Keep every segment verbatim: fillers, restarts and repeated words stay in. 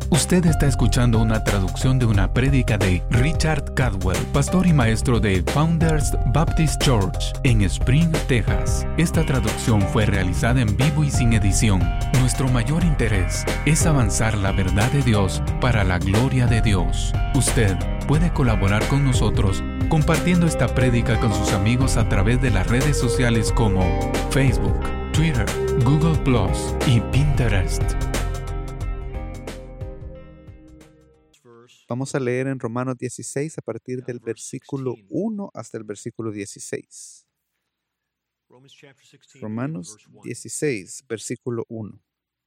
Usted está escuchando una traducción de una prédica de Richard Cadwell, pastor y maestro de Founders Baptist Church en Spring, Texas. Esta traducción fue realizada en vivo y sin edición. Nuestro mayor interés es avanzar la verdad de Dios para la gloria de Dios. Usted puede colaborar con nosotros compartiendo esta prédica con sus amigos a través de las redes sociales como Facebook, Twitter, Google plus, y Pinterest. Vamos a leer en Romanos dieciséis a partir del versículo uno hasta el versículo dieciséis. Romanos dieciséis, versículo uno.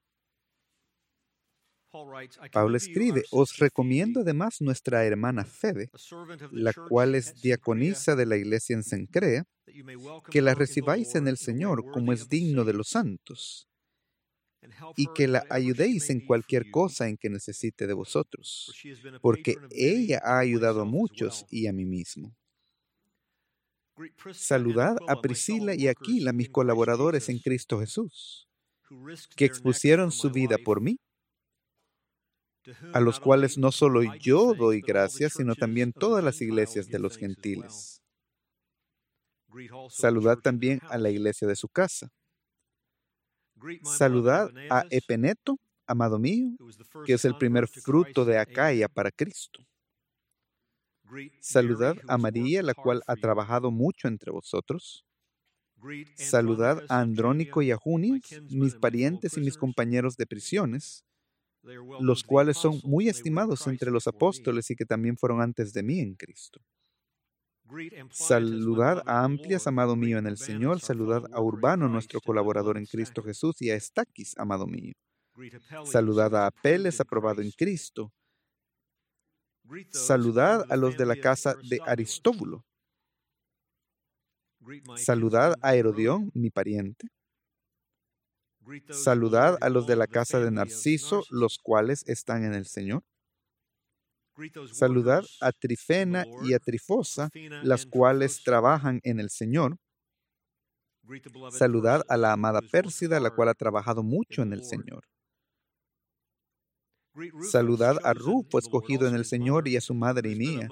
Pablo escribe: Os recomiendo además nuestra hermana Febe, la cual es diaconisa de la iglesia en Cencrea, que la recibáis en el Señor como es digno de los santos, y que la ayudéis en cualquier cosa en que necesite de vosotros, porque ella ha ayudado a muchos y a mí mismo. Saludad a Priscila y a Aquila, mis colaboradores en Cristo Jesús, que expusieron su vida por mí, a los cuales no solo yo doy gracias, sino también todas las iglesias de los gentiles. Saludad también a la iglesia de su casa. Saludad a Epeneto, amado mío, que es el primer fruto de Acaya para Cristo. Saludad a María, la cual ha trabajado mucho entre vosotros. Saludad a Andrónico y a Junias, mis parientes y mis compañeros de prisiones, los cuales son muy estimados entre los apóstoles y que también fueron antes de mí en Cristo. Saludad a Amplias, amado mío en el Señor. Saludad a Urbano, nuestro colaborador en Cristo Jesús, y a Estaquis, amado mío. Saludad a Apeles, aprobado en Cristo. Saludad a los de la casa de Aristóbulo. Saludad a Herodión, mi pariente. Saludad a los de la casa de Narciso, los cuales están en el Señor. Saludad a Trifena y a Trifosa, las cuales trabajan en el Señor. Saludad a la amada Pérsida, la cual ha trabajado mucho en el Señor. Saludad a Rufo, escogido en el Señor, y a su madre y mía.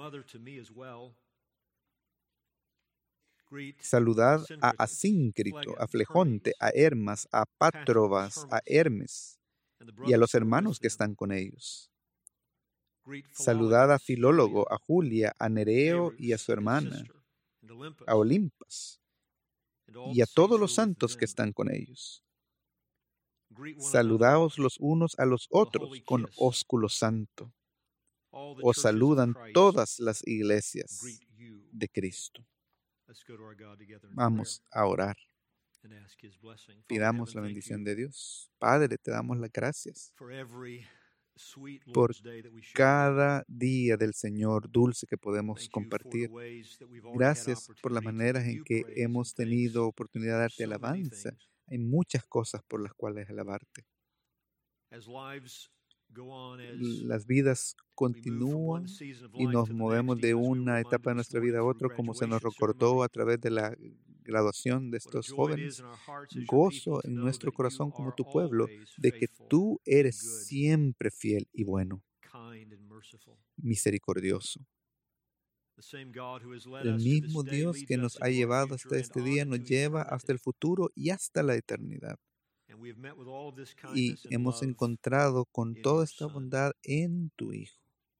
Saludad a Asíncrito, a Flegonte, a Hermas, a Pátrobas, a Hermes, y a los hermanos que están con ellos. Saludad a Filólogo, a Julia, a Nereo y a su hermana, a Olimpas, y a todos los santos que están con ellos. Saludaos los unos a los otros con ósculo santo. Os saludan todas las iglesias de Cristo. Vamos a orar. Pidamos la bendición de Dios. Padre, te damos las gracias por cada día del Señor dulce que podemos compartir. Gracias por las maneras en que hemos tenido oportunidad de darte alabanza. Hay muchas cosas por las cuales alabarte. Las vidas continúan y nos movemos de una etapa de nuestra vida a otra, como se nos recordó a través de la graduación de estos jóvenes. Gozo en nuestro corazón como tu pueblo de que tú eres siempre fiel y bueno, misericordioso. El mismo Dios que nos ha llevado hasta este día nos lleva hasta el futuro y hasta la eternidad. Y hemos encontrado con toda esta bondad en tu Hijo.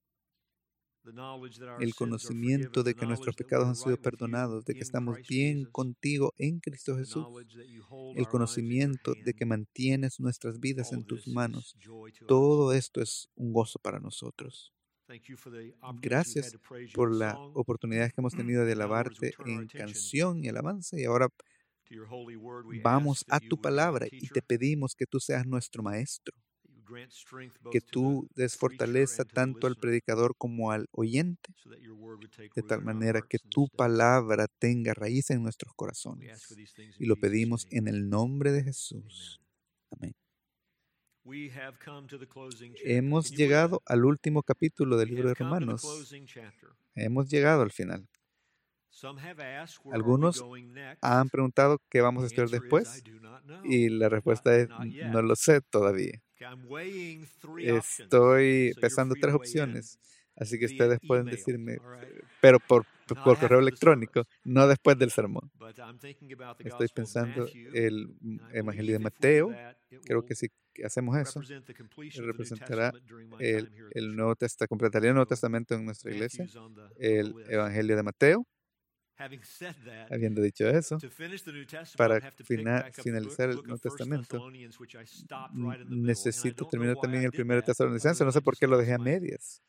El conocimiento de que nuestros pecados han sido perdonados, de que estamos bien contigo en Cristo Jesús. El conocimiento de que mantienes nuestras vidas en tus manos. Todo esto es un gozo para nosotros. Gracias por la oportunidad que hemos tenido de alabarte en canción y alabanza, y ahora vamos a tu palabra y te pedimos que tú seas nuestro maestro, que tú des fortaleza tanto al predicador como al oyente, de tal manera que tu palabra tenga raíz en nuestros corazones. Y lo pedimos en el nombre de Jesús. Amén. Hemos llegado al último capítulo del libro de Romanos. Hemos llegado al final. Algunos han preguntado qué vamos a estudiar después y la respuesta es no lo sé todavía. Estoy pesando tres opciones, así que ustedes pueden decirme, pero por, por correo electrónico, no después del sermón. Estoy pensando el Evangelio de Mateo. Creo que si hacemos eso, representará el, el Nuevo Testamento, completaría el Nuevo Testamento en nuestra iglesia, el Evangelio de Mateo. Habiendo dicho eso, para fina, finalizar el Nuevo Testamento, necesito terminar también el primero de Tesalonicenses. No sé por qué lo dejé a medias.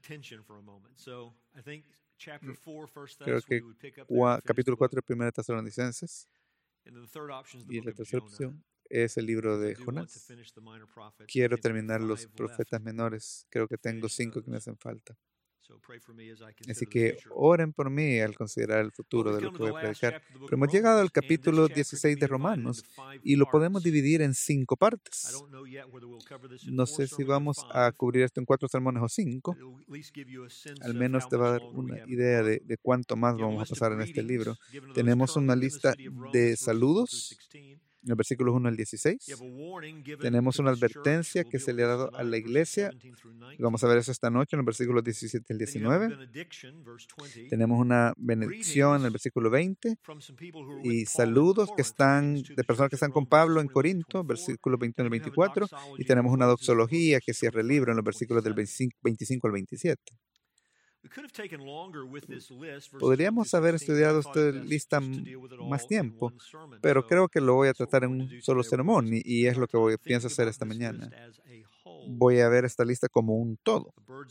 Creo que cua, capítulo cuatro de primero de Tesalonicenses. Y la tercera opción es el libro de Jonás. Quiero terminar los profetas menores. Creo que tengo cinco que me hacen falta. Así que oren por mí al considerar el futuro de lo que voy a predicar. Pero hemos llegado al capítulo dieciséis de Romanos y lo podemos dividir en cinco partes. No sé si vamos a cubrir esto en cuatro sermones o cinco. Al menos te va a dar una idea de, de cuánto más vamos a pasar en este libro. Tenemos una lista de saludos en el versículo uno al dieciséis. Tenemos una advertencia que se le ha dado a la iglesia. Vamos a ver eso esta noche en el versículo diecisiete al diecinueve. Tenemos una benedicción en el versículo veinte. Y saludos que están de personas que están con Pablo en Corinto, versículo veintiuno al veinticuatro. Y tenemos una doxología que cierra el libro en los versículos del veinticinco al veintisiete. Podríamos haber estudiado esta lista más tiempo, pero creo que lo voy a tratar en un solo sermón y, y es lo que voy, pienso hacer esta mañana. Voy a ver esta lista como un todo.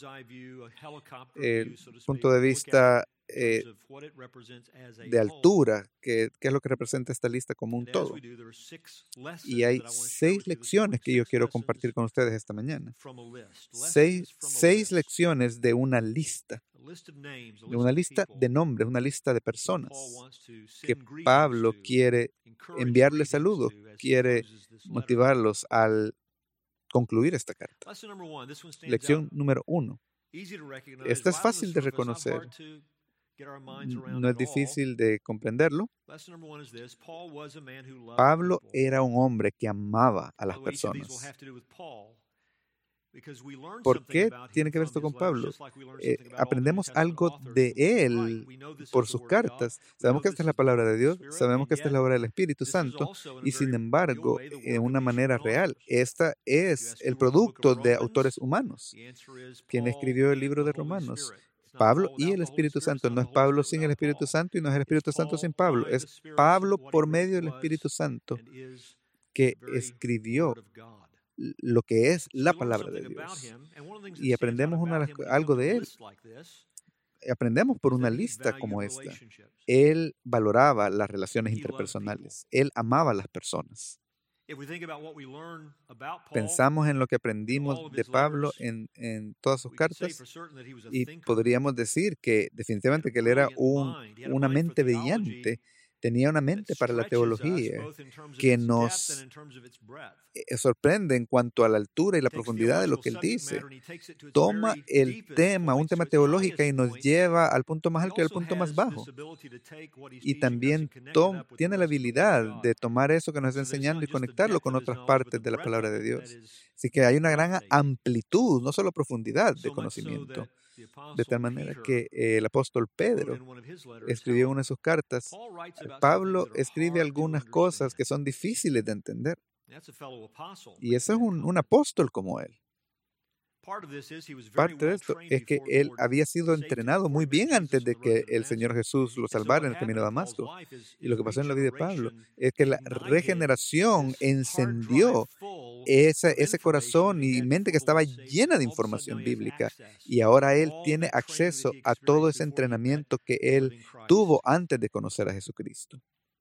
El punto de vista eh, de altura, que, que es lo que representa esta lista como un todo. Y hay seis lecciones que yo quiero compartir con ustedes esta mañana. Seis, seis lecciones de una lista. De una lista de nombres, una lista de personas que Pablo quiere enviarles saludos, quiere motivarlos al concluir esta carta. Lección número uno. Esta es fácil de reconocer. No es difícil de comprenderlo. Pablo era un hombre que amaba a las personas. ¿Por qué tiene que ver esto con Pablo? Eh, aprendemos algo de él por sus cartas. Sabemos que esta es la palabra de Dios, sabemos que esta es la obra del Espíritu Santo, y sin embargo, de una manera real, esta es el producto de autores humanos. ¿Quién escribió el libro de Romanos? Pablo y el Espíritu Santo. No es Pablo sin el Espíritu Santo y no es el Espíritu Santo sin Pablo. Es Pablo por medio del Espíritu Santo que escribió lo que es la palabra de Dios. Y aprendemos una, algo de él. Aprendemos por una lista como esta. Él valoraba las relaciones interpersonales. Él amaba a las personas. Pensamos en lo que aprendimos de Pablo en, en todas sus cartas y podríamos decir que definitivamente que él era un, una mente brillante. Tenía una mente para la teología que nos sorprende en cuanto a la altura y la profundidad de lo que él dice. Toma el tema, un tema teológico, y nos lleva al punto más alto y al punto más bajo. Y también tiene la habilidad de tomar eso que nos está enseñando y conectarlo con otras partes de la palabra de Dios. Así que hay una gran amplitud, no solo profundidad de conocimiento. De tal manera que eh, el apóstol Pedro escribió en una de sus cartas, Pablo escribe algunas cosas que son difíciles de entender. Y ese es un, un apóstol como él. Parte de esto es que él había sido entrenado muy bien antes de que el Señor Jesús lo salvara en el camino de Damasco. Y lo que pasó en la vida de Pablo es que la regeneración encendió ese, ese corazón y mente que estaba llena de información bíblica. Y ahora él tiene acceso a todo ese entrenamiento que él tuvo antes de conocer a Jesucristo.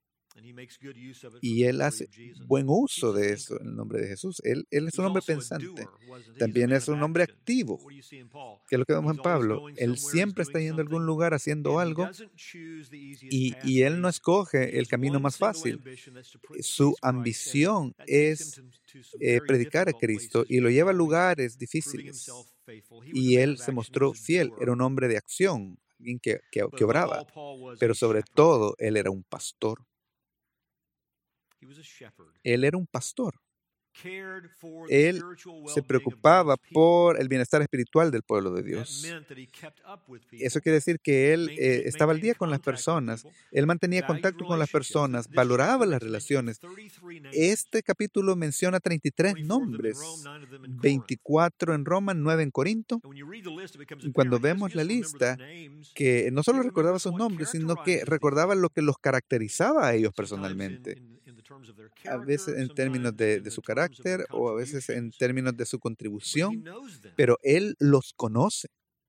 Y él hace buen uso de eso en el nombre de Jesús. Él, él es un hombre pensante. También es un hombre activo. ¿Qué es lo que vemos en Pablo? Él siempre está yendo a algún lugar haciendo algo y, y él no escoge el camino más fácil. Su ambición es eh, predicar a Cristo y lo lleva a lugares difíciles. Y él se mostró fiel. Era un hombre de acción, alguien que, que, que obraba. Pero sobre todo, él era un pastor. Él era un pastor. Él se preocupaba por el bienestar espiritual del pueblo de Dios. Eso quiere decir que él eh, estaba al día con las personas, él mantenía contacto con las personas, valoraba las relaciones. Este capítulo menciona treinta y tres nombres, veinticuatro en Roma, nueve en Corinto. Y cuando vemos la lista, que no solo recordaba sus nombres, sino que recordaba lo que los caracterizaba a ellos personalmente. A veces en términos de, de su carácter o a veces en términos de su contribución, pero él los conoce.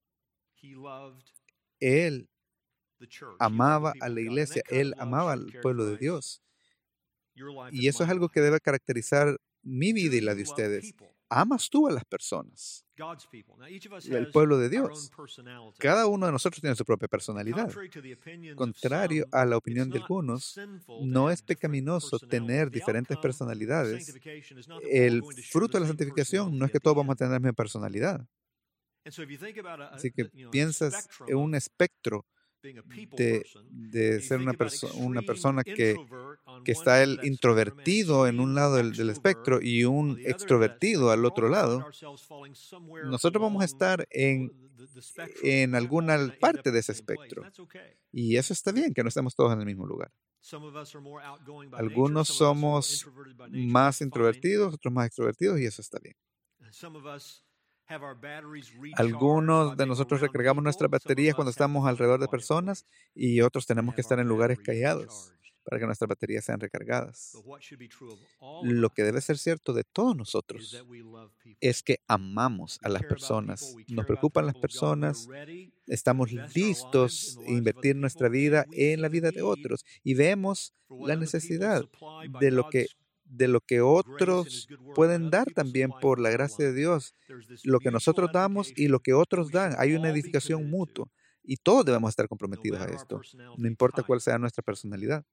Él amaba a la iglesia, él amaba al pueblo de Dios. Y eso es algo que debe caracterizar mi vida y la de ustedes. ¿Amas tú a las personas? El pueblo de Dios. Cada uno de nosotros tiene su propia personalidad. Contrario a la opinión de algunos, no es pecaminoso tener diferentes personalidades. El fruto de la santificación no es que todos vamos a tener la misma personalidad. Así que piensas en un espectro de, de ser una, perso una persona que, que está el introvertido en un lado del, del espectro y un extrovertido al otro lado. Nosotros vamos a estar en, en alguna parte de ese espectro. Y eso está bien, que no estemos todos en el mismo lugar. Algunos somos más introvertidos, otros más extrovertidos, y eso está bien. Algunos de nosotros recargamos nuestras baterías cuando estamos alrededor de personas y otros tenemos que estar en lugares callados para que nuestras baterías sean recargadas. Lo que debe ser cierto de todos nosotros es que amamos a las personas, nos preocupan las personas, estamos listos a invertir nuestra vida en la vida de otros y vemos la necesidad de lo que de lo que otros pueden dar también por la gracia de Dios, lo que nosotros damos y lo que otros dan. Hay una edificación mutua y todos debemos estar comprometidos a esto, no importa cuál sea nuestra personalidad.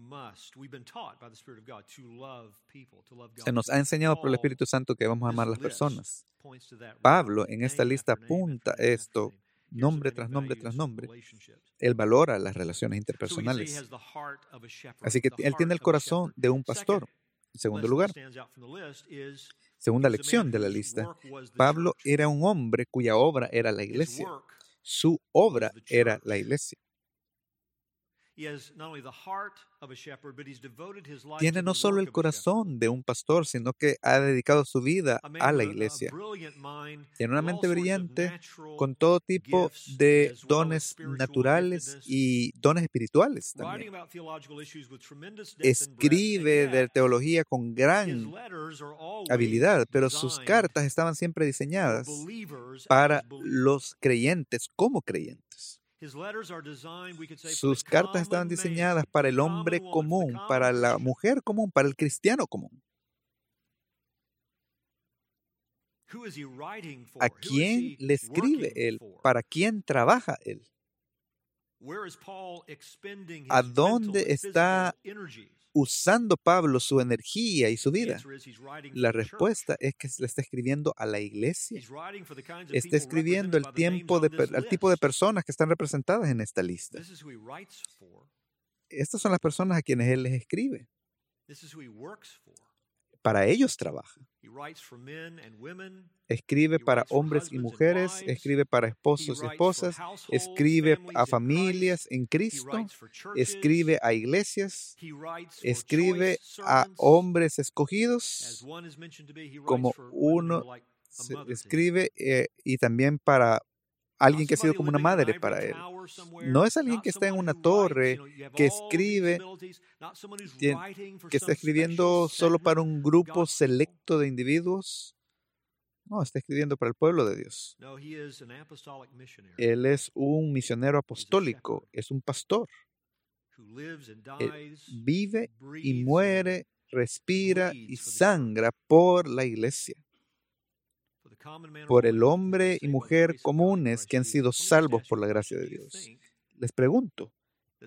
Se nos ha enseñado por el Espíritu Santo que vamos a amar a las personas. Pablo en esta lista apunta esto nombre tras nombre tras nombre. Él valora las relaciones interpersonales. Así que él tiene el corazón de un pastor. En segundo lugar, segunda lección de la lista, Pablo era un hombre cuya obra era la iglesia. Su obra era la iglesia. Tiene no solo el corazón de un pastor, sino que ha dedicado su vida a la iglesia. Tiene una mente brillante con todo tipo de dones naturales y dones espirituales también. Escribe de teología con gran habilidad, pero sus cartas estaban siempre diseñadas para los creyentes como creyentes. Sus cartas estaban diseñadas para el hombre común, para la mujer común, para el cristiano común. ¿A quién le escribe él? ¿Para quién trabaja él? ¿A dónde está usando Pablo su energía y su vida? La respuesta es que le está escribiendo a la iglesia. Está escribiendo el tiempo de, al tipo de personas que están representadas en esta lista. Estas son las personas a quienes él les escribe. Para ellos trabaja. Escribe para hombres y mujeres, escribe para esposos y esposas, escribe a familias en Cristo, escribe a iglesias, escribe a hombres escogidos, como uno escribe, eh, y también para alguien que ha sido como una madre para él. No es alguien que está en una torre, que escribe, que está escribiendo solo para un grupo selecto de individuos. No, está escribiendo para el pueblo de Dios. Él es un misionero apostólico, es un pastor. Él vive y muere, respira y sangra por la iglesia, por el hombre y mujer comunes que han sido salvos por la gracia de Dios. Les pregunto,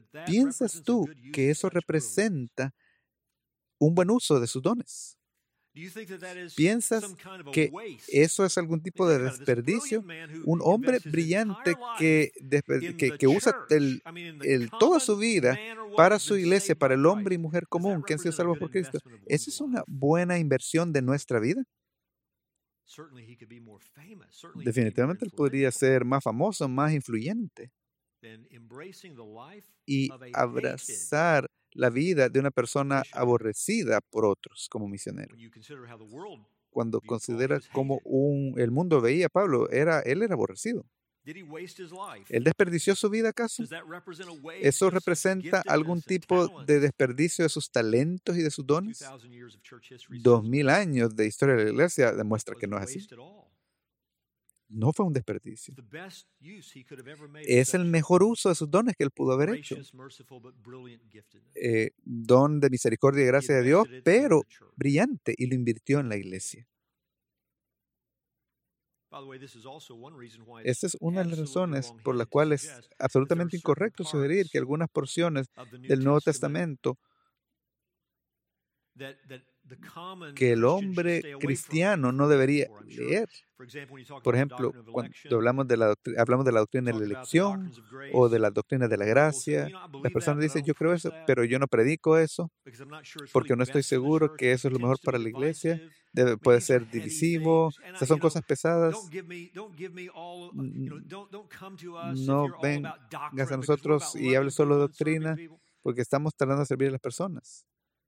¿piensas tú que eso representa un buen uso de sus dones? ¿Piensas que eso es algún tipo de desperdicio? Un hombre brillante que, que, que usa el, el, toda su vida para su iglesia, para el hombre y mujer común que han sido salvos por Cristo. ¿Esa es una buena inversión de nuestra vida? Definitivamente él podría ser más famoso, más influyente. Y abrazar la vida de una persona aborrecida por otros como misionero. Cuando considera cómo un, el mundo veía a Pablo, era, él era aborrecido. ¿Él desperdició su vida acaso? ¿Eso representa algún tipo de desperdicio de sus talentos y de sus dones? Dos mil años de historia de la iglesia demuestra que no es así. No fue un desperdicio. Es el mejor uso de sus dones que él pudo haber hecho. Eh, don de misericordia y gracia de Dios, pero brillante, y lo invirtió en la iglesia. Esta es una de las razones por las cuales es absolutamente incorrecto sugerir que algunas porciones del Nuevo Testamento que el hombre cristiano no debería leer. Por ejemplo, cuando hablamos de la, hablamos de la doctrina de la elección o de la doctrina de la gracia, las personas dicen, yo creo eso, pero yo no predico eso porque no estoy seguro que eso es lo mejor para la iglesia. Debe, puede ser divisivo. Estas son cosas pesadas. No vengas a nosotros y hable solo de doctrina porque estamos tratando de servir a las personas.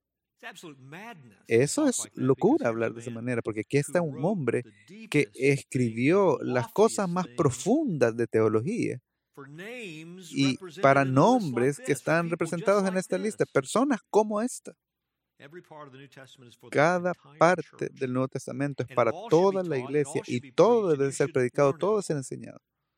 Eso es locura hablar de esa manera, porque aquí está un hombre que escribió las cosas más profundas de teología y para nombres que están representados en esta lista, personas como esta. Cada parte del Nuevo Testamento es para toda la iglesia y todo debe ser predicado, todo debe ser enseñado.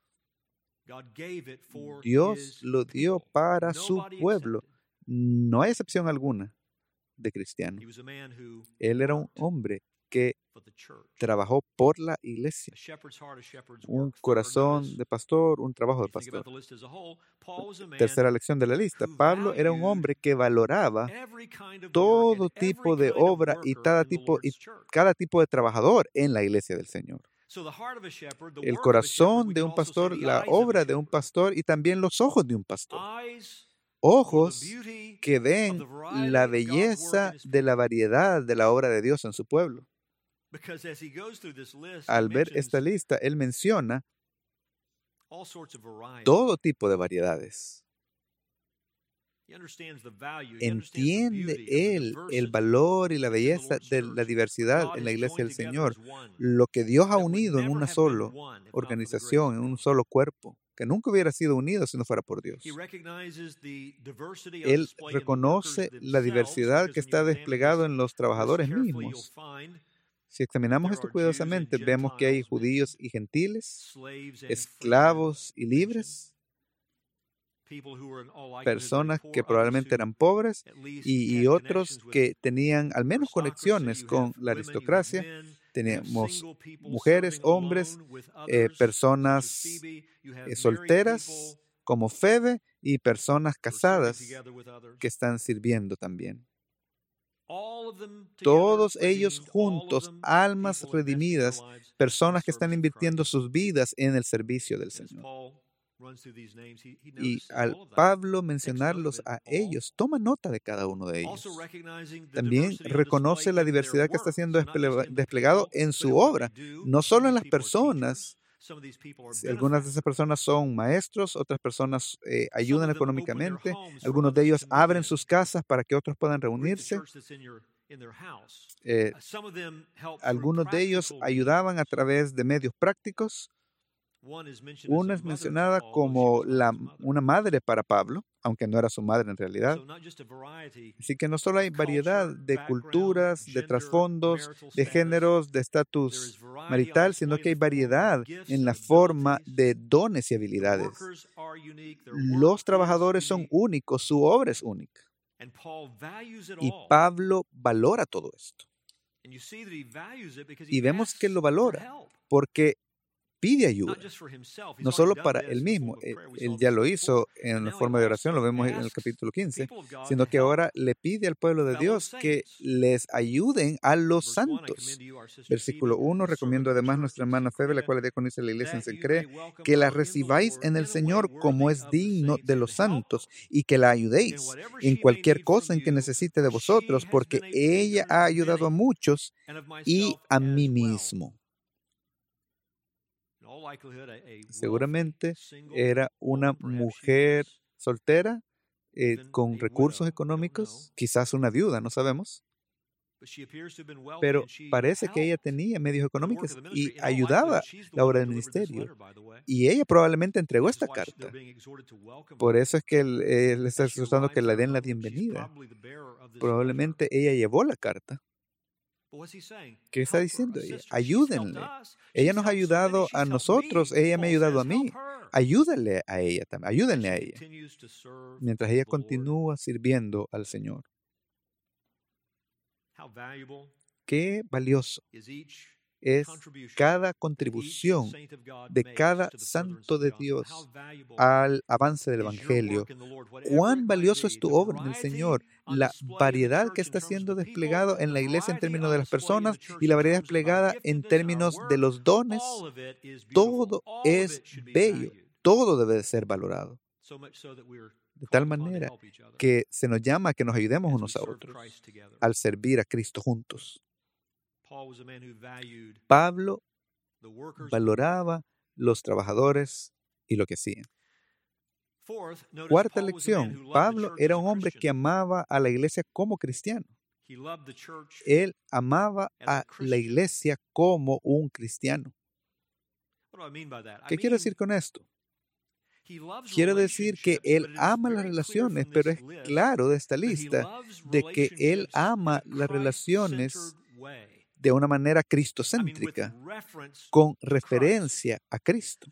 Dios lo dio para su pueblo. No hay excepción alguna de cristiano. Él era un hombre que trabajó por la iglesia. Un corazón de pastor, un trabajo de pastor. Tercera lección de la lista. Pablo era un hombre que valoraba todo tipo de obra y cada tipo, y cada tipo de trabajador en la iglesia del Señor. El corazón de un pastor, la obra de un pastor y también los ojos de un pastor. Ojos que ven la belleza de la variedad de la obra de Dios en su pueblo. Al ver esta lista, él menciona todo tipo de variedades. Entiende él el valor y la belleza de la diversidad en la iglesia del Señor, lo que Dios ha unido en una sola organización, en un solo cuerpo, que nunca hubiera sido unido si no fuera por Dios. Él reconoce la diversidad que está desplegado en los trabajadores mismos. Si examinamos esto cuidadosamente, vemos que hay judíos y gentiles, esclavos y libres, personas que probablemente eran pobres y, y otros que tenían al menos conexiones con la aristocracia. Tenemos mujeres, hombres, eh, personas eh, solteras como Febe y personas casadas que están sirviendo también. Todos ellos juntos, almas redimidas, personas que están invirtiendo sus vidas en el servicio del Señor. Y al Pablo mencionarlos a ellos, toma nota de cada uno de ellos. También reconoce la diversidad que está siendo desplegado en su obra, no solo en las personas. Algunas de esas personas son maestros, otras personas eh, ayudan económicamente, algunos de ellos abren sus casas para que otros puedan reunirse. Eh, algunos de ellos ayudaban a través de medios prácticos. Una es mencionada como la, una madre para Pablo, aunque no era su madre en realidad. Así que no solo hay variedad de culturas, de trasfondos, de géneros, de estatus marital, sino que hay variedad en la forma de dones y habilidades. Los trabajadores son únicos, su obra es única. Y Pablo valora todo esto. Y vemos que lo valora porque pide ayuda, no solo para él mismo, él, él ya lo hizo en la forma de oración, lo vemos en el capítulo quince, sino que ahora le pide al pueblo de Dios que les ayuden a los santos. Versículo uno, recomiendo además a nuestra hermana Febe, la cual es diaconisa de la iglesia en Secre, que la recibáis en el Señor como es digno de los santos y que la ayudéis en cualquier cosa en que necesite de vosotros, porque ella ha ayudado a muchos y a mí mismo. Seguramente era una mujer soltera eh, con recursos económicos, quizás una viuda, no sabemos. Pero parece que ella tenía medios económicos y ayudaba la obra del ministerio. Y ella probablemente entregó esta carta. Por eso es que él, él está exhortando que le den la bienvenida. Probablemente ella llevó la carta. ¿Qué está diciendo ella? Ayúdenle. Ella nos ha ayudado a nosotros, ella me ha ayudado a mí. Ayúdenle a ella también, ayúdenle a ella. Mientras ella continúa sirviendo al Señor. Qué valioso es cada contribución de cada santo de Dios al avance del Evangelio. Cuán valioso es tu obra en el Señor, la variedad que está siendo desplegada en la iglesia en términos de las personas y la variedad desplegada en términos de los dones. Todo es bello, todo debe de ser valorado. De tal manera que se nos llama a que nos ayudemos unos a otros al servir a Cristo juntos. Pablo valoraba los trabajadores y lo que hacían. Cuarta lección, Pablo era un hombre que amaba a la iglesia como cristiano. Él amaba a la iglesia como un cristiano. ¿Qué quiero decir con esto? Quiero decir que él ama las relaciones, pero es claro de esta lista de que él ama las relaciones de una manera cristocéntrica, con referencia a Cristo.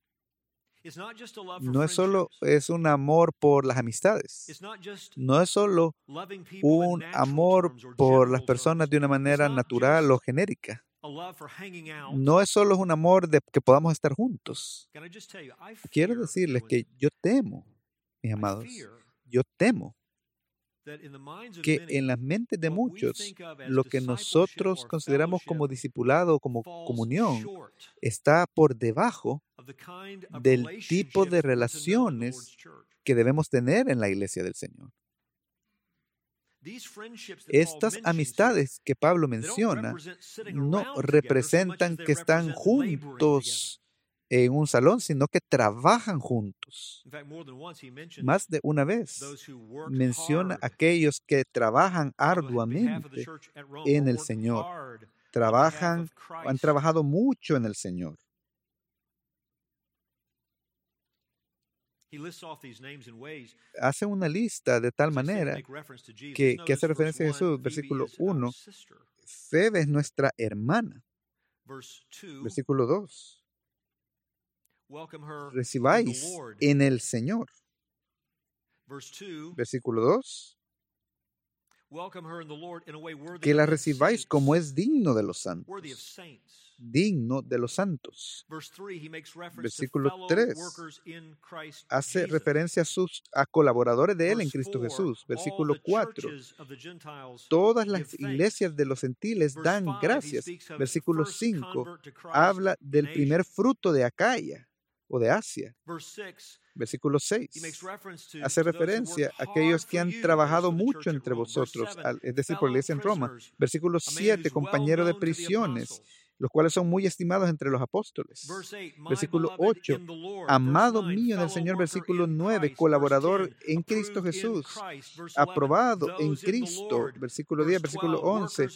No es solo es un amor por las amistades, no es solo un amor por las personas de una manera natural o genérica. No es solo un amor de que podamos estar juntos. Quiero decirles que yo temo, mis amados, yo temo que en las mentes de muchos lo que nosotros consideramos como discipulado o como comunión está por debajo del tipo de relaciones que debemos tener en la iglesia del Señor. Estas amistades que Pablo menciona no representan que están juntos en un salón, sino que trabajan juntos. Más de una vez menciona a aquellos que trabajan arduamente en el Señor. Trabajan, han trabajado mucho en el Señor. Hace una lista de tal manera que, que hace referencia a Jesús. Versículo uno, Febe es nuestra hermana. Versículo dos, recibáis en el Señor. Versículo dos, que la recibáis como es digno de los santos. Digno de los santos. Versículo tres hace referencia a sus a colaboradores de él en Cristo Jesús. Versículo cuatro, todas las iglesias de los gentiles dan gracias. Versículo cinco habla del primer fruto de Acaya o de Asia. Versículo seis hace referencia a aquellos que han trabajado mucho entre vosotros, es decir, por la iglesia en Roma. Versículo siete, compañero de prisiones, los cuales son muy estimados entre los apóstoles. Versículo ocho, amado mío en el Señor. Versículo nueve, colaborador en Cristo Jesús, aprobado en Cristo. Versículo diez, versículo once,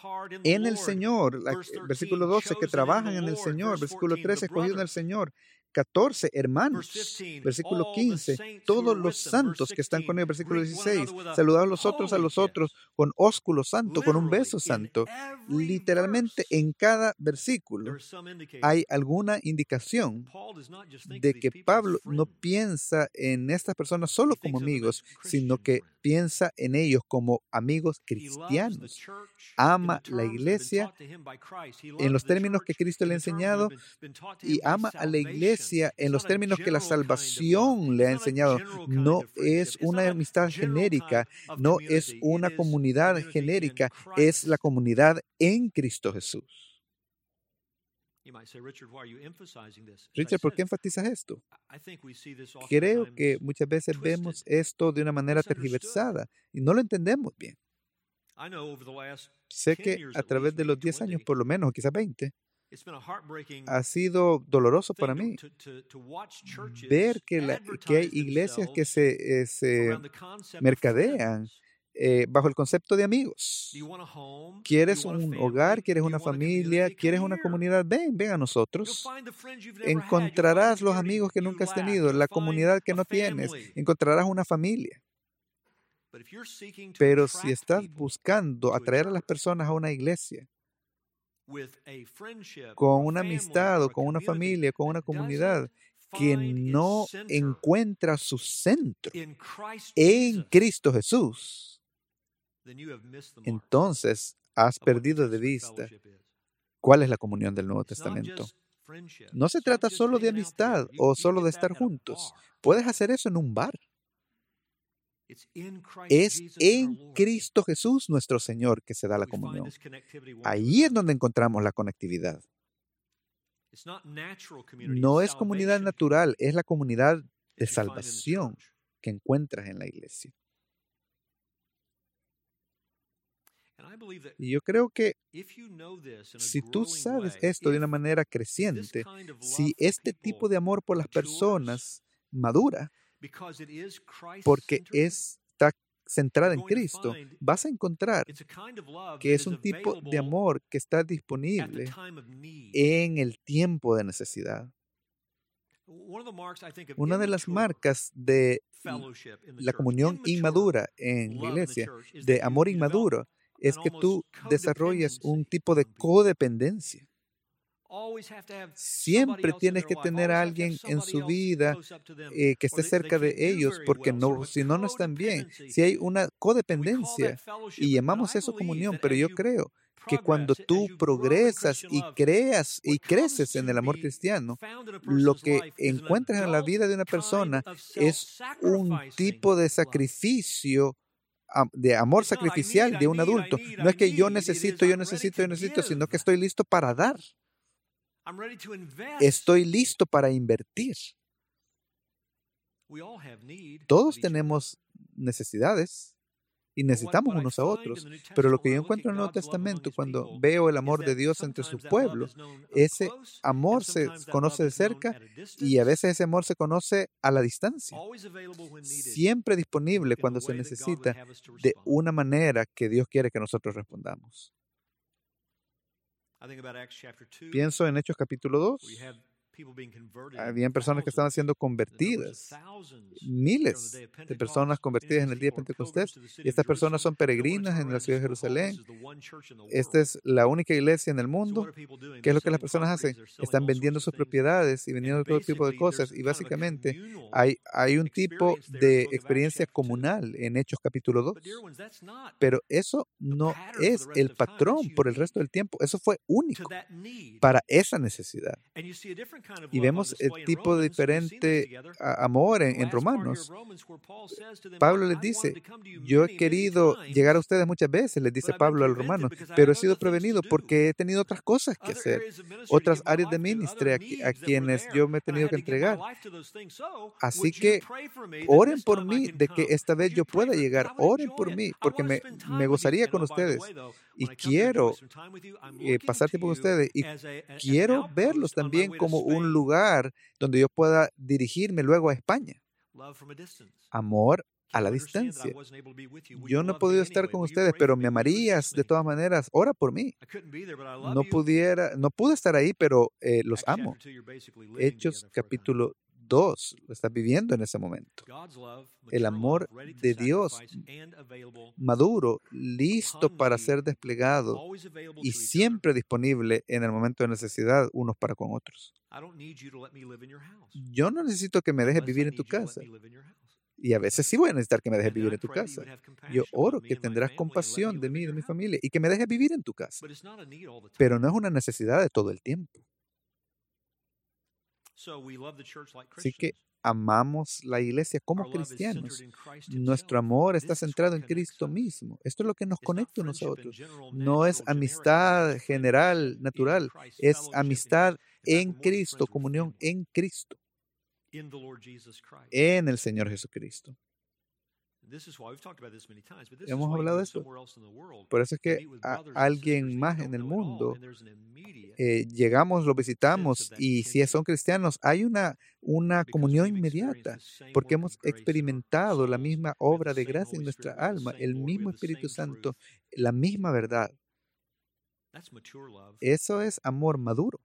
en el Señor. Versículo doce, que trabajan en el Señor. Versículo trece, escogido en el Señor. catorce, hermanos. Versículo quince, todos los santos que están con él. Versículo dieciséis, saludados los otros a los otros con ósculo santo, con un beso santo. Literalmente en cada versículo hay alguna indicación de que Pablo no piensa en estas personas solo como amigos, sino que piensa en ellos como amigos cristianos. Ama la iglesia en los términos que Cristo le ha enseñado y ama a la iglesia en los términos que la salvación le ha enseñado. No es una amistad genérica, no es una comunidad genérica, es la comunidad en Cristo Jesús. Richard, ¿por qué enfatizas esto? Creo que muchas veces vemos esto de una manera tergiversada y no lo entendemos bien. Sé que a través de los diez años, por lo menos, o quizás veinte, ha sido doloroso para mí ver que, la, que hay iglesias que se, eh, se mercadean Eh, bajo el concepto de amigos. ¿Quieres un hogar? ¿Quieres una familia? ¿Quieres una comunidad? Ven, ven a nosotros. Encontrarás los amigos que nunca has tenido, la comunidad que no tienes. Encontrarás una familia. Pero si estás buscando atraer a las personas a una iglesia con una amistad o con una familia, con una comunidad que no encuentra su centro en Cristo Jesús, entonces has perdido de vista cuál es la comunión del Nuevo Testamento. No se trata solo de amistad o solo de estar juntos. Puedes hacer eso en un bar. Es en Cristo Jesús nuestro Señor que se da la comunión. Ahí es donde encontramos la conectividad. No es comunidad natural, es la comunidad de salvación que encuentras en la iglesia. Y yo creo que si tú sabes esto de una manera creciente, si este tipo de amor por las personas madura, porque está centrada en Cristo, vas a encontrar que es un tipo de amor que está disponible en el tiempo de necesidad. Una de las marcas de la comunión inmadura en la iglesia, de amor inmaduro, es que tú desarrollas un tipo de codependencia. Siempre tienes que tener a alguien en su vida eh, que esté cerca de ellos, porque no, si no, no están bien. Si hay una codependencia, y llamamos eso comunión, pero yo creo que cuando tú progresas y creas y creces en el amor cristiano, lo que encuentras en la vida de una persona es un tipo de sacrificio, de amor sacrificial de un adulto. No es que yo necesito, yo necesito, yo necesito, sino que estoy listo para dar. Estoy listo para invertir. Todos tenemos necesidades y necesitamos unos a otros, pero lo que yo encuentro en el Nuevo Testamento cuando veo el amor de Dios entre su pueblo, ese amor se conoce de cerca y a veces ese amor se conoce a la distancia. Siempre disponible cuando se necesita, de una manera que Dios quiere que nosotros respondamos. Pienso en Hechos capítulo dos. Habían personas que estaban siendo convertidas, miles de personas convertidas en el día de Pentecostés, y estas personas son peregrinas en la ciudad de Jerusalén. Esta es la única iglesia en el mundo. ¿Qué es lo que las personas hacen? Están vendiendo sus propiedades y vendiendo todo tipo de cosas, y básicamente hay, hay un tipo de experiencia comunal en Hechos capítulo dos, pero eso no es el patrón por el resto del tiempo. Eso fue único para esa necesidad. Y vemos el tipo de diferente amor en, en Romanos. Pablo les dice, yo he querido llegar a ustedes muchas veces, les dice Pablo a los romanos, pero he sido prevenido porque he tenido otras cosas que hacer, otras áreas de ministerio a, a quienes yo me he tenido que entregar. Así que oren por mí de que esta vez yo pueda llegar, oren por mí, porque me, me gozaría con ustedes. Y quiero eh, pasar tiempo con ustedes y quiero verlos también como un lugar donde yo pueda dirigirme luego a España. Amor a la distancia. Yo no he podido estar con ustedes, pero me amarías de todas maneras. Ora por mí. No pudiera, no pude estar ahí, pero eh, los amo. Hechos capítulo dos, lo estás viviendo en ese momento. El amor de Dios maduro, listo para ser desplegado y siempre disponible en el momento de necesidad unos para con otros. Yo no necesito que me dejes vivir en tu casa. Y a veces sí voy a necesitar que me dejes vivir en tu casa. Yo oro que tendrás compasión de mí y de mi familia y que me dejes vivir en tu casa. Pero no es una necesidad de todo el tiempo. Así que amamos la iglesia como cristianos. Nuestro amor está centrado en Cristo mismo. Esto es lo que nos conecta a nosotros. No es amistad general, natural. Es amistad en Cristo, comunión en Cristo, en el Señor Jesucristo. Hemos hablado de esto. Por eso es que a alguien más en el mundo, eh, llegamos, lo visitamos, y si son cristianos, hay una, una comunión inmediata, porque hemos experimentado la misma obra de gracia en nuestra alma, el mismo Espíritu Santo, la misma verdad. Eso es amor maduro.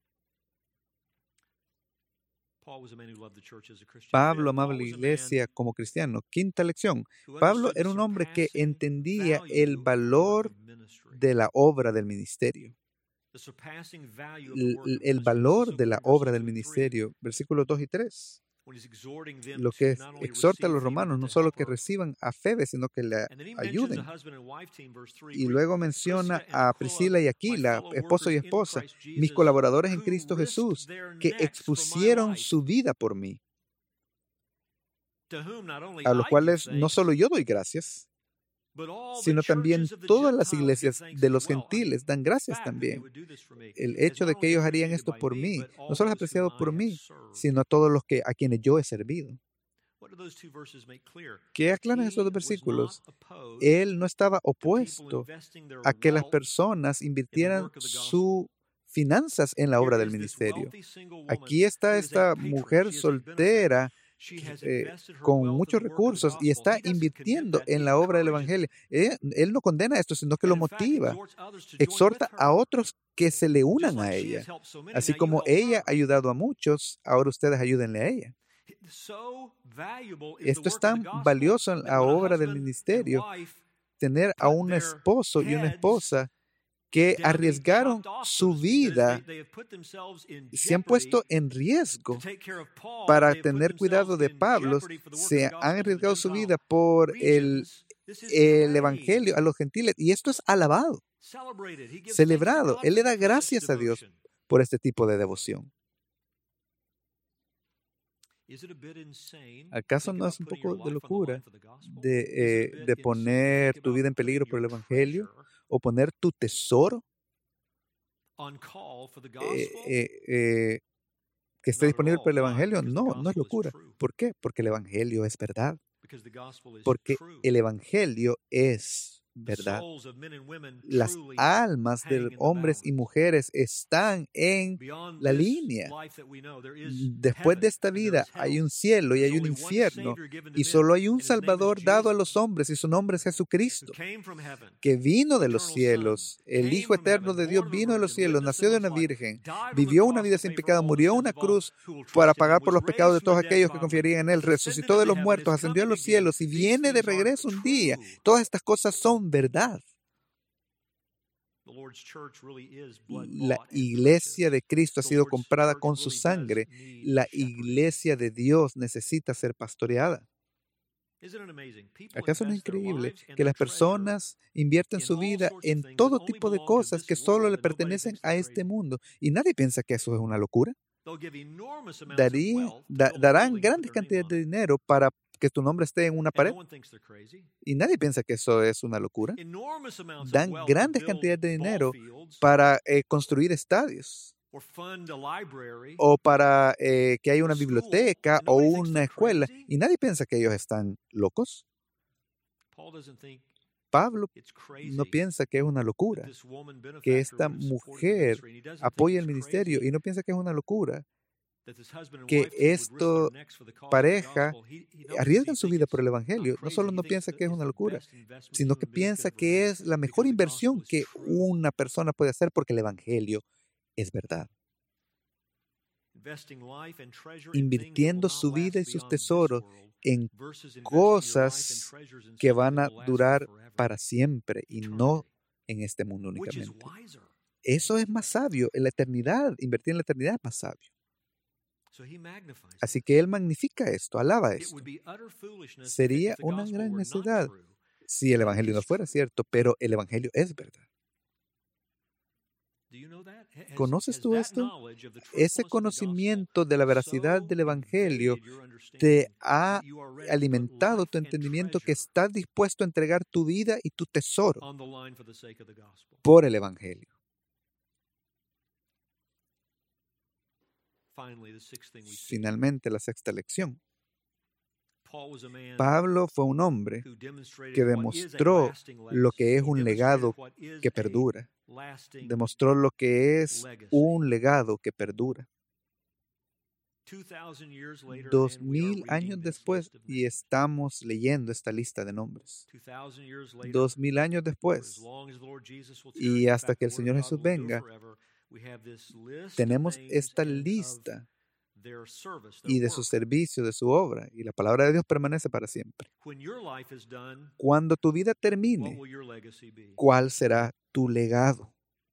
Pablo amaba la iglesia como cristiano. Quinta lección. Pablo era un hombre que entendía el valor de la obra del ministerio. El, el valor de la obra del ministerio. Versículos dos y tres. Lo que exhorta a los romanos, no solo que reciban a Febe, sino que le ayuden. Y luego menciona a Priscila y Aquila, esposo y esposa, mis colaboradores en Cristo Jesús, que expusieron su vida por mí, a los cuales no solo yo doy gracias, sino también todas las iglesias de los gentiles dan gracias también. El hecho de que ellos harían esto por mí, no solo es apreciado por mí, sino a todos los que a quienes yo he servido. ¿Qué aclaran esos dos versículos? Él no estaba opuesto a que las personas invirtieran sus finanzas en la obra del ministerio. Aquí está esta mujer soltera Eh, con muchos recursos y está invirtiendo en la obra del Evangelio. Él, él no condena esto, sino que lo motiva. Exhorta a otros que se le unan a ella. Así como ella ha ayudado a muchos, ahora ustedes ayúdenle a ella. Esto es tan valioso en la obra del ministerio, tener a un esposo y una esposa que arriesgaron su vida, se han puesto en riesgo para tener cuidado de Pablo, se han arriesgado su vida por el, el Evangelio a los gentiles, y esto es alabado, celebrado. Él le da gracias a Dios por este tipo de devoción. ¿Acaso no es un poco de locura de, eh, de poner tu vida en peligro por el Evangelio? ¿O poner tu tesoro eh, eh, eh, que esté disponible para el Evangelio? No, no es locura. ¿Por qué? Porque el Evangelio es verdad. Porque el Evangelio es verdad. Las almas de hombres y mujeres están en la línea. Después de esta vida hay un cielo y hay un infierno, y solo hay un Salvador dado a los hombres, y su nombre es Jesucristo, que vino de los cielos. El Hijo eterno de Dios vino de los cielos, nació de una virgen, vivió una vida sin pecado, murió en una cruz para pagar por los pecados de todos aquellos que confiarían en Él, resucitó de los muertos, ascendió a los cielos y viene de regreso un día. Todas estas cosas son verdad. La iglesia de Cristo ha sido comprada con su sangre. La iglesia de Dios necesita ser pastoreada. ¿Acaso no es increíble que las personas invierten su vida en todo tipo de cosas que solo le pertenecen a este mundo? Y nadie piensa que eso es una locura. Darían, da, darán grandes cantidades de dinero para que tu nombre esté en una pared. Y nadie piensa que eso es una locura. Dan grandes cantidades de dinero para eh, construir estadios, o para eh, que haya una biblioteca o una escuela, y nadie piensa que ellos están locos. Pablo no piensa que es una locura que esta mujer apoye el ministerio, y no piensa que es una locura que esta pareja arriesgan su vida por el Evangelio. No solo no piensa que es una locura, sino que piensa que es la mejor inversión que una persona puede hacer porque el Evangelio es verdad. Invirtiendo su vida y sus tesoros en cosas que van a durar para siempre y no en este mundo únicamente. Eso es más sabio. En la eternidad, invertir en la eternidad es más sabio. Así que él magnifica esto, alaba esto. Sería una gran necedad si el Evangelio no fuera cierto, pero el Evangelio es verdad. ¿Conoces tú esto? Ese conocimiento de la veracidad del Evangelio te ha alimentado tu entendimiento que estás dispuesto a entregar tu vida y tu tesoro por el Evangelio. Finalmente, la sexta lección. Pablo fue un hombre que demostró lo que es un legado que perdura. Demostró lo que es un legado que perdura. Dos mil años después, y estamos leyendo esta lista de nombres. Dos mil años después, y hasta que el Señor Jesús venga, tenemos esta lista y de su servicio, de su obra, y la palabra de Dios permanece para siempre. Cuando tu vida termine, ¿cuál será tu legado?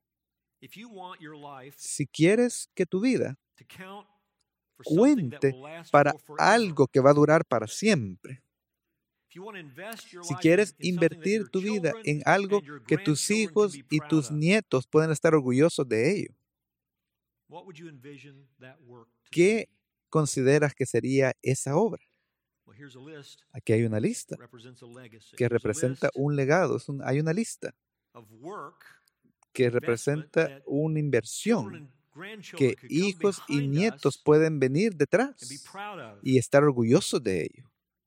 Si quieres que tu vida cuente para algo que va a durar para siempre, si quieres invertir tu vida en algo que tus hijos y tus nietos puedan estar orgullosos de ello, ¿qué consideras que sería esa obra? Aquí hay una lista que representa un legado. Es un, hay una lista que representa una inversión que hijos y nietos pueden venir detrás y estar orgullosos de ello.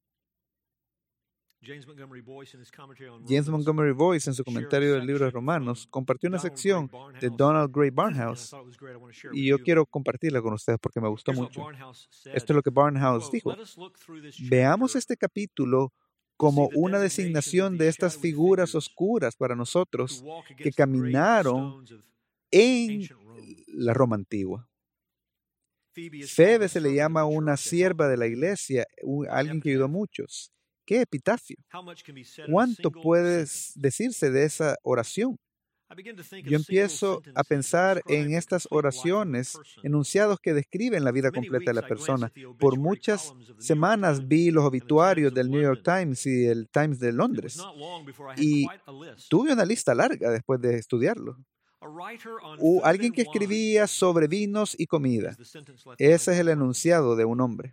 James Montgomery Boyce, en su comentario del libro de Romanos, compartió una sección de Donald Grey Barnhouse y yo quiero compartirla con ustedes porque me gustó mucho. Esto es lo que Barnhouse dijo. Veamos este capítulo como una designación de estas figuras oscuras para nosotros que caminaron en la Roma antigua. Febe se le llama una sierva de la iglesia, alguien que ayudó a muchos. ¿Qué epitafio? ¿Cuánto puede decirse de esa oración? Yo empiezo a pensar en estas oraciones, enunciados que describen la vida completa de la persona. Por muchas semanas vi los obituarios del New York Times y el Times de Londres y tuve una lista larga después de estudiarlo. Uh, alguien que escribía sobre vinos y comida. Ese es el enunciado de un hombre.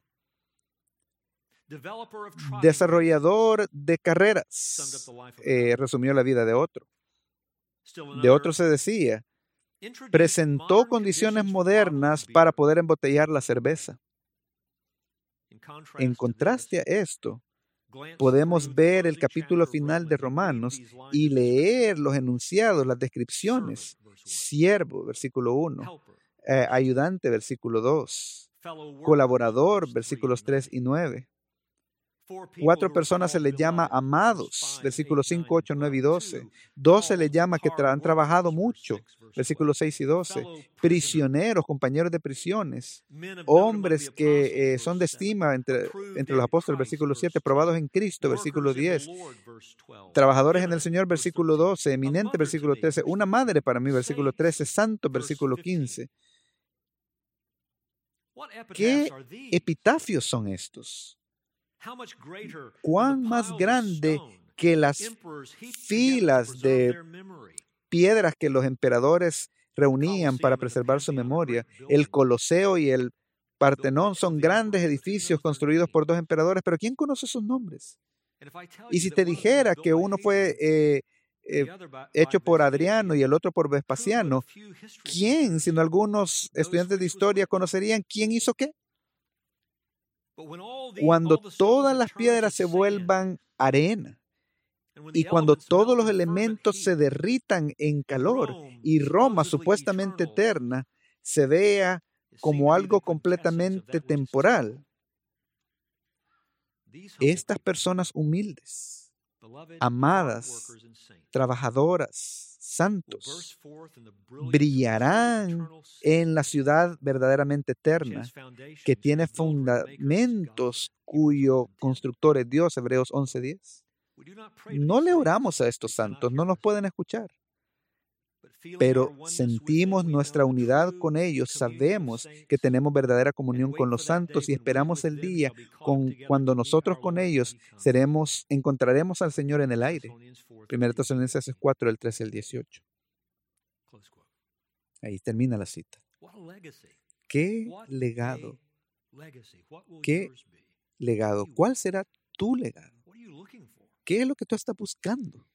Desarrollador de carreras, eh, resumió la vida de otro. De otro se decía, presentó condiciones modernas para poder embotellar la cerveza. En contraste a esto, podemos ver el capítulo final de Romanos y leer los enunciados, las descripciones. Siervo, versículo uno. Eh, ayudante, versículo dos. Colaborador, versículos tres y nueve. Cuatro personas se les llama amados, versículos cinco, ocho, nueve y doce. Dos se les llama que tra- han trabajado mucho, versículos seis y doce. Prisioneros, compañeros de prisiones. Hombres que eh, son de estima entre, entre los apóstoles, versículo siete. Probados en Cristo, versículo diez. Trabajadores en el Señor, versículo doce. Eminente, versículo trece. Una madre para mí, versículo trece. Santo, versículo quince. ¿Qué epitafios son estos? ¿Cuán más grande que las filas de piedras que los emperadores reunían para preservar su memoria? El Coloseo y el Partenón son grandes edificios construidos por dos emperadores, pero ¿quién conoce sus nombres? Y si te dijera que uno fue eh, eh, hecho por Adriano y el otro por Vespasiano, ¿quién, sino algunos estudiantes de historia, conocerían quién hizo qué? Cuando todas las piedras se vuelvan arena y cuando todos los elementos se derritan en calor y Roma, supuestamente eterna, se vea como algo completamente temporal. Estas personas humildes, amadas, trabajadoras, santos, brillarán en la ciudad verdaderamente eterna, que tiene fundamentos cuyo constructor es Dios, Hebreos once diez. No le oramos a estos santos, no nos pueden escuchar, pero sentimos nuestra unidad con ellos, sabemos que tenemos verdadera comunión con los santos y esperamos el día con, cuando nosotros con ellos seremos, encontraremos al Señor en el aire. Primera Tesalonicenses cuatro, el trece al dieciocho. Ahí termina la cita. ¿Qué legado? ¿Qué legado? ¿Cuál será tu legado? ¿Qué es lo que tú estás buscando?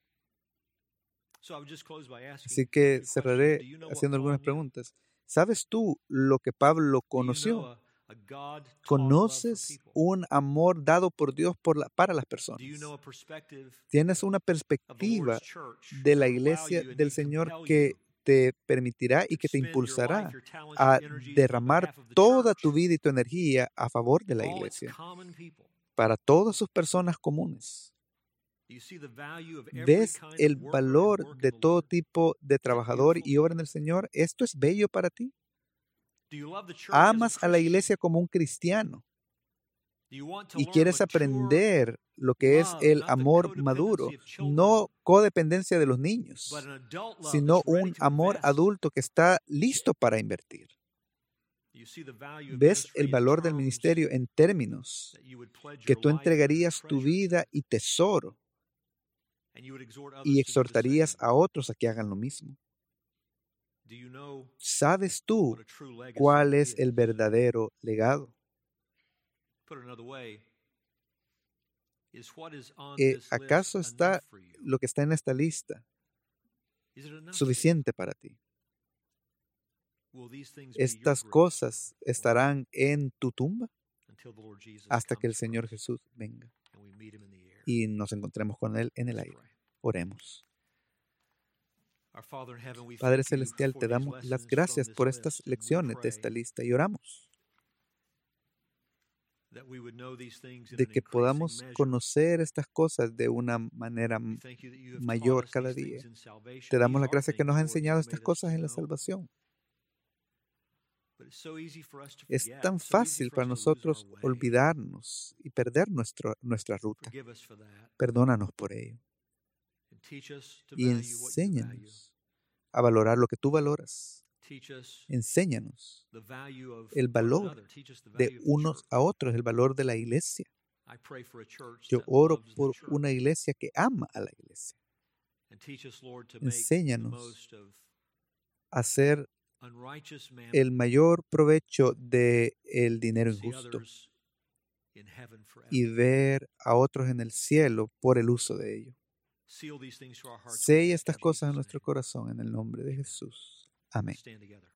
Así que cerraré haciendo algunas preguntas. ¿Sabes tú lo que Pablo conoció? ¿Conoces un amor dado por Dios por la, para las personas? ¿Tienes una perspectiva de la iglesia del Señor que te permitirá y que te impulsará a derramar toda tu vida y tu energía a favor de la iglesia, para todas sus personas comunes? ¿Ves el valor de todo tipo de trabajador y obra en el Señor? ¿Esto es bello para ti? ¿Amas a la iglesia como un cristiano y quieres aprender lo que es el amor maduro? No codependencia de los niños, sino un amor adulto que está listo para invertir. ¿Ves el valor del ministerio en términos que tú entregarías tu vida y tesoro y exhortarías a otros a que hagan lo mismo? ¿Sabes tú cuál es el verdadero legado? Eh, ¿Acaso está lo que está en esta lista suficiente para ti? ¿Estas cosas estarán en tu tumba hasta que el Señor Jesús venga y nos encontremos con Él en el aire? Oremos. Padre Celestial, te damos las gracias por estas lecciones de esta lista y oramos de que podamos conocer estas cosas de una manera mayor cada día. Te damos las gracias que nos has enseñado estas cosas en la salvación. Es tan fácil para nosotros olvidarnos y perder nuestro, nuestra ruta. Perdónanos por ello. Y enséñanos a valorar lo que tú valoras. Enséñanos el valor de unos a otros, el valor de la iglesia. Yo oro por una iglesia que ama a la iglesia. Enséñanos a hacer el mayor provecho del dinero injusto y ver a otros en el cielo por el uso de ello. Sella estas cosas en nuestro corazón en el nombre de Jesús. Amén.